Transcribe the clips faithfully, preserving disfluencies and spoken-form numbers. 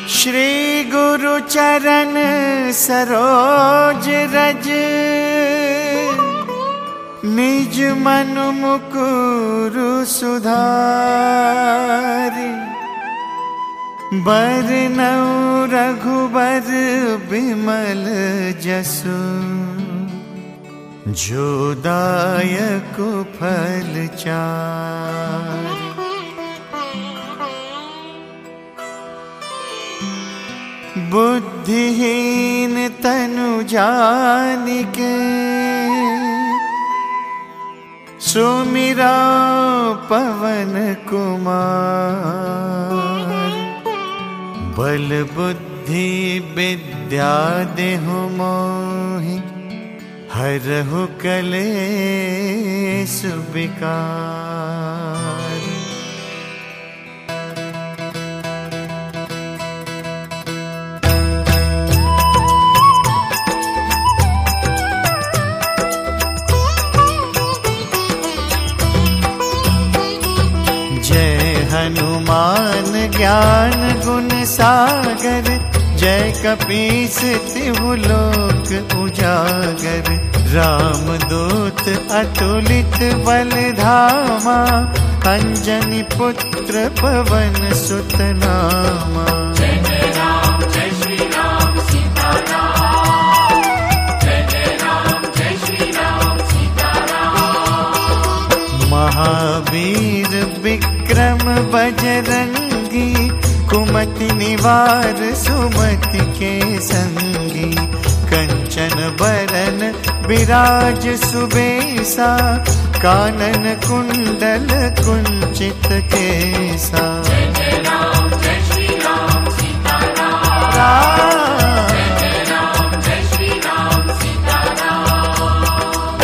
श्री गुरु चरण सरोज रज, निज मन मुकुरु सुधारि। बरनउँ रघुबर बिमल जसु, जो दायक फल चारि। बुद्धिहीन तनु जानिके, सुमिरा पवन कुमार। बल बुद्धि विद्या देहु मोहि, हरहु कलेस विकार। हनुमान ज्ञान गुण सागर, जय कपीस तिहु लोक उजागर। रामदूत अतुलित बल धामा, अंजनी पुत्र पवन सुत नामा। जय जय राम जय श्री राम सीताराम, जय जय राम जय श्री राम सीताराम। महावीर विक्रम बजरंगी, कुमति निवार सुमति के संगी। कंचन बरन विराज सुबेसा, कानन कुंडल कुंचित केसा। जय जय राम जय श्री राम सीताराम, जय जय राम जय श्री राम सीताराम।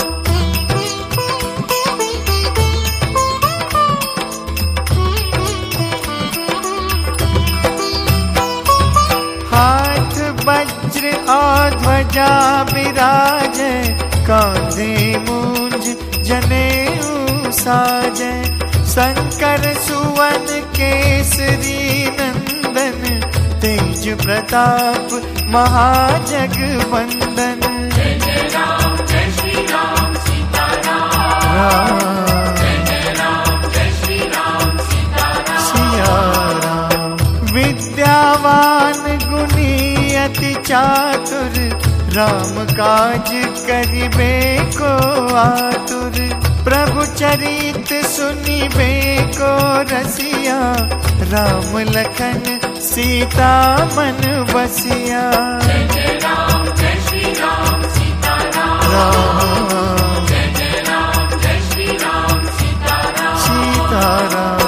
हाथ वज्र और ध्वजा विराजे, कांधे मूंज जनेऊ साजे। शंकर सुवन केसरी नंदन, तेज प्रताप महाजगवंदन। जय जय राम जय श्री राम सीताराम, जय जय राम जय श्री राम सीताराम। सिया राम विद्यावान गुणी अति चातुर, राम काज करिबे को आतुर। प्रभु चरित सुनिबे को रसिया, राम लखन सीता मन बसिया। जय जय राम जय श्री राम सीताराम, जय जय राम जय श्री राम सीताराम। सीताराम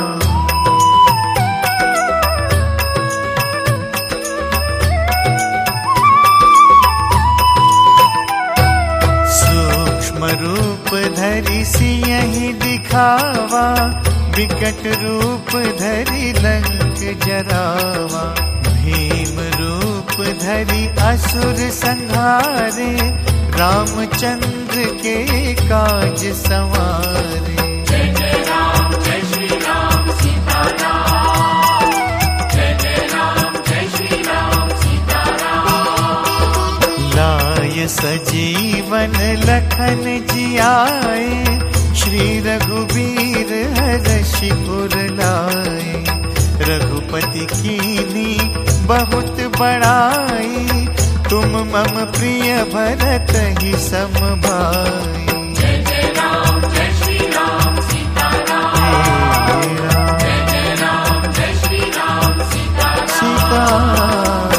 रूप धरि सियहि दिखावा, विकट रूप धरि लंक जरावा। भीम रूप धरि असुर संहारे, रामचंद्र के काज संवारे। जय जय राम जय श्री राम सीताराम, जय जय राम जय श्री राम सीताराम। लाय सजीवन लखन जियाए, श्री रघुबीर हरषि पुर लाए। रघुपति कीन्ही बहुत बड़ाई, तुम मम प्रिय भरतहि सम भाई। जय जय राम जय श्री राम सीताराम, जय जय राम जय श्री राम सीताराम। सीताराम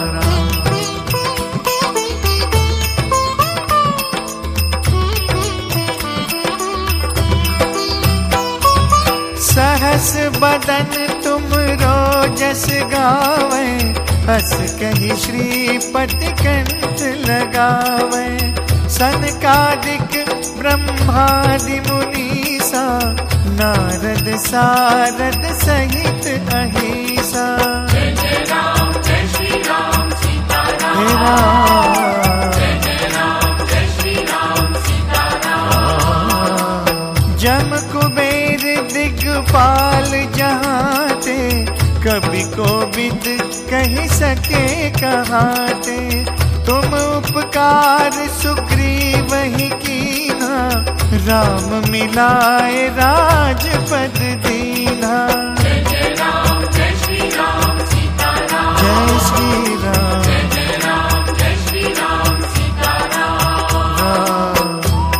सहस बदन तुम रोजस गावे, हस कहि श्रीपति कंठ लगावे। सनकादिक ब्रह्मादि मुनीसा, नारद सारद सहित अहिसा। जय जय राम जय श्री राम सीताराम, जय जय राम जय श्री राम सीताराम। जम कुबेर दिग्पाल जहाँ ते, कभी कोविद कही सके कहाते। तुम उपकार सुग्रीव ही कीना, राम मिलाए राजपद दीना। जय जय राम जय श्री राम सीताराम। जय श्री राम जय जय राम जय श्री राम सीताराम। राम।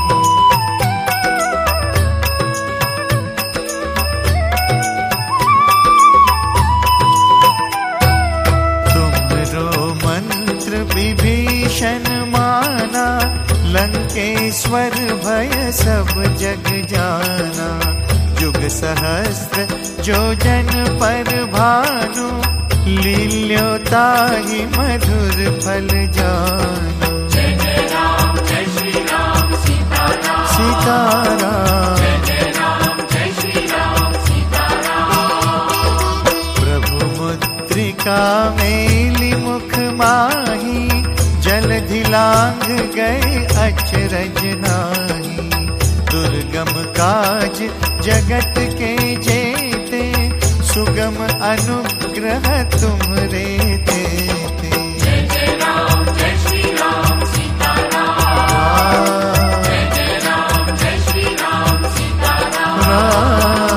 तुमरो मंत्र विभीषण माना, लंकेश्वर भय सब जग जाना। युग सहस्त्र जो जन पर भानु, लील्योताहि मधुर फल जानु। जय जय राम जय श्री राम सीताराम। सीताराम जय जय राम जय श्री राम सीताराम। प्रभु मुद्रिका मेली मुख माही, जलधि लांघ गए अचरज नाही। दुर्गम काज जगत के जेते, सुगम अनुग्रह तुम्हरे तेते। जय जय राम जय श्री राम सीताराम। राम जय जय राम जय श्री राम सीताराम। राम।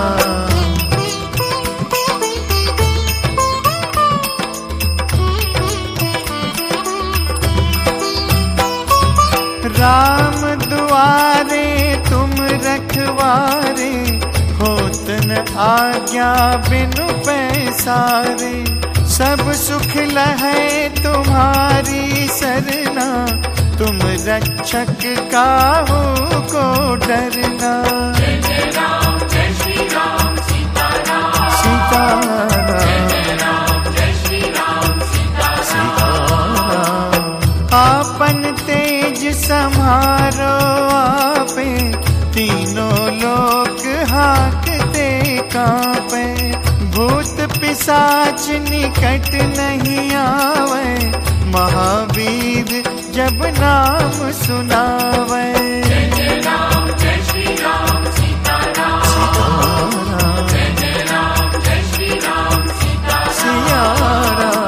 राम दुआरे तुम रखवारे, होत न आज्ञा बिनु पैसारे। सब सुख लहै तुम्हारी सरना, तुम रक्षक काहू को डरना। जय जय राम जय श्री राम सीताराम। सीताराम जय राम जय श्री राम सीताराम। सीताराम। आपन तेज सम्हारो आपे, तीनों लोक हाकते कांपे। भूत पिशाच निकट नहीं आवे, महावीर जब नाम सुनावे। जय जय राम जय श्री राम सीताराम। सीताराम जय जय राम जय श्री राम सीताराम। सियाराम।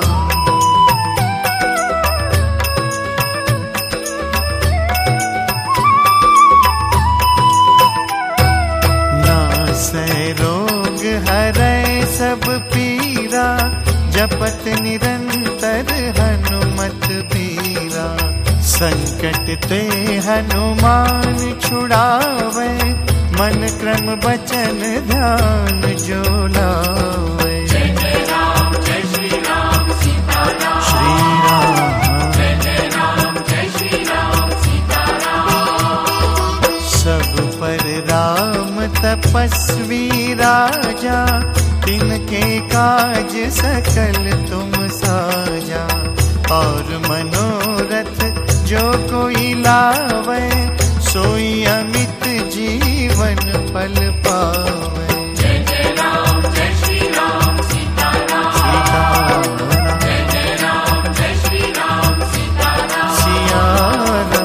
नासै रोग हरै सब पीरा, जपत निरंतर हनुमत बीरा। संकट ते हनुमान छुड़ावे, मन क्रम बचन ध्यान जो लावे। जय जय राम जय श्री राम सीताराम। श्री राम जय जय राम जय श्री राम सीताराम। सब पर राम तपस्वी राजा, तिनके काज सकल तुम साजा। और मनोरथ जो कोई लावे, सोई अमित जीवन फल पावे। जय जय राम जय श्री राम सीताराम। सीताराम जय जय राम जय श्री राम सीताराम। सियाराम।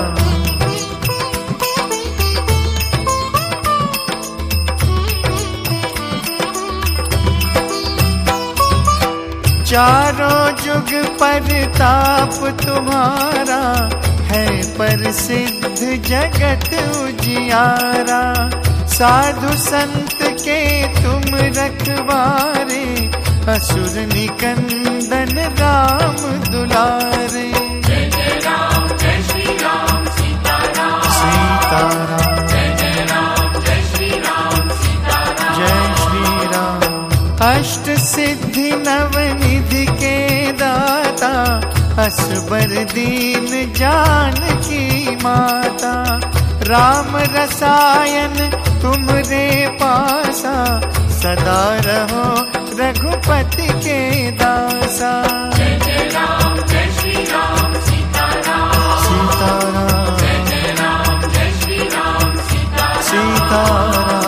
चारों जुग परताप तुम्हारा, है प्रसिद्ध जगत उजियारा। साधु संत के तुम रखवारे, असुर निकंदन राम दुलारे। जय जय राम जय श्री राम सीताराम। सीताराम जय जय राम जय श्री राम सीताराम। जय श्री राम। अष्ट सिद्धि नवनिधि के दाता, असबर दीन जानकी माता। राम रसायन तुमरे पासा, सदा रहो रघुपति के दासा। जय जय राम जय श्री राम सीताराम। सीताराम जय जय राम जय श्री राम सीताराम। सीताराम।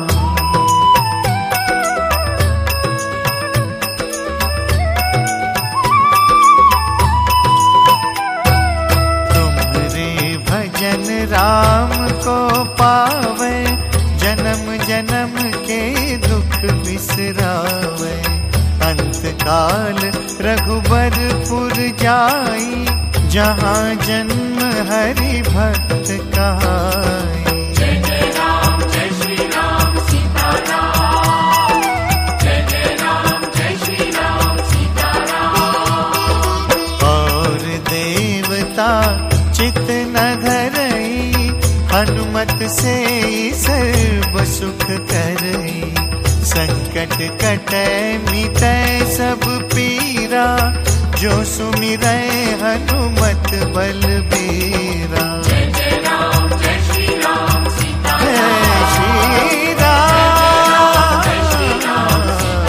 राम को पावे, जन्म जन्म के दुख बिसरावे। अंत काल रघुबरपुर जाई, जहाँ जन्म हरि भक्त कहाई। जय जय राम जय श्री राम सीताराम, जय जय राम जय श्री राम सीताराम। और देवता चित न धरई, हनुमत से सर्व सुख करई। संकट कटै मिटै सब पीरा, जो सुमिरै हनुमत बलबीरा। जय जय राम जय श्री राम सीताराम, जय श्री राम जय श्री राम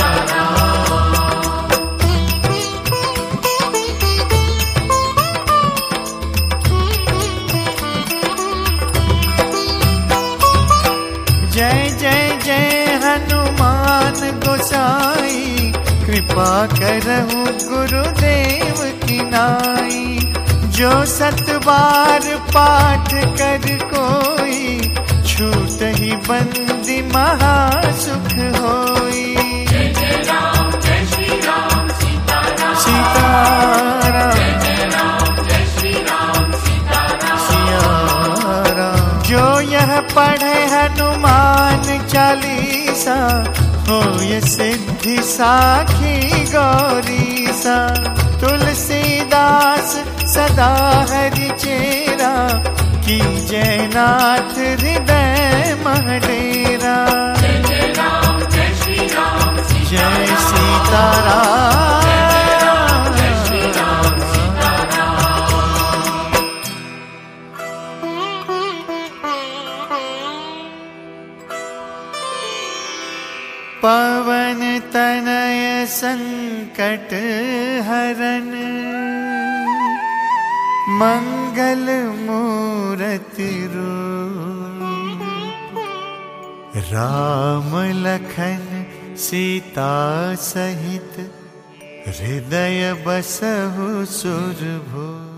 जय जय जय हनुमान गोसाई, कृपा करहु गुरुदेव की नाई। जो सत बार पाठ कर कोई, छूट ही बंदी महासुख होई। जय जय राम जय श्री राम सीताराम, सीताराम जय जय राम जय श्री राम सीताराम। सिया राम। जो यह पढ़े हनुमान चालीसा, होय सिद्धि साखी गौरीसा। तुलसीदास सदा हरि चेरा, की जयनाथ हृदय महडेरा। जय जय राम जय श्री राम जय सीताराम जय श्री राम पवन तनय संकट हरन, मंगल मूरति रूप। राम लखन सीता सहित, हृदय बसहु सुरभूप।